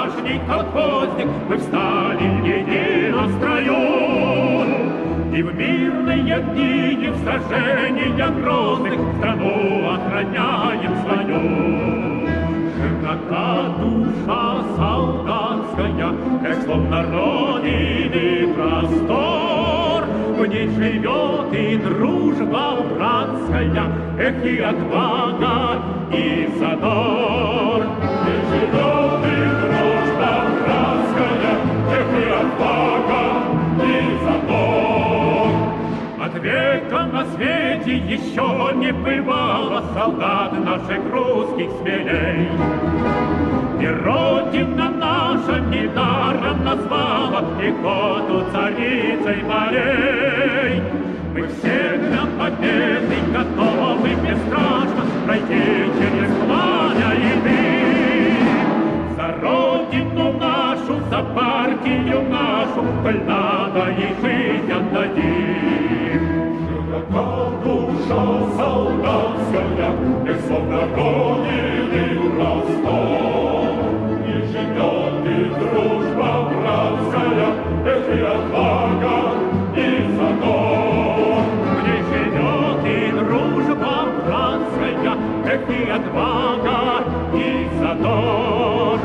вчерашний колхозник, мы встали в едином строю. И в мирные дни, и в сражения грозных страну охраняем свою. Широка душа солдатская, как словно родины простор. В ней живет и дружба братская, эх, и отвага, и задор. В ней живет и дружба братская, эх, и отвага, и задор. От века на свете еще не бывало солдат наших русских смелей. И Родина наша недаром назвала пехоту царицей морей. Мы все для победы готовы бесстрашно пройти через пламя и дым. За Родину нашу, за партию нашу, коль надо и жизнь отдадим. Широка душа солдатская, и словно родины простор. И живет и дружба братская, эх, и отвага, и задор. В ней живет и дружба братская, эх, и отвага, и задор.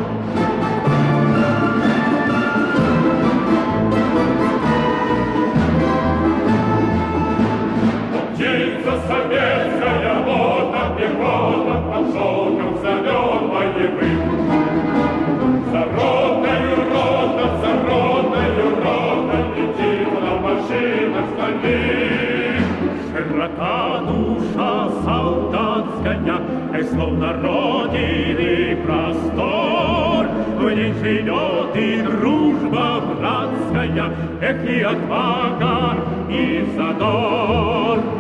Птица советская, вот от пехота, под шелком зовет боевым. За родною рота, летит на машинах стальных. Широка душа солдатская, как словно родины простор. В ней живет и дружба братская, эх, и отвага, и задор.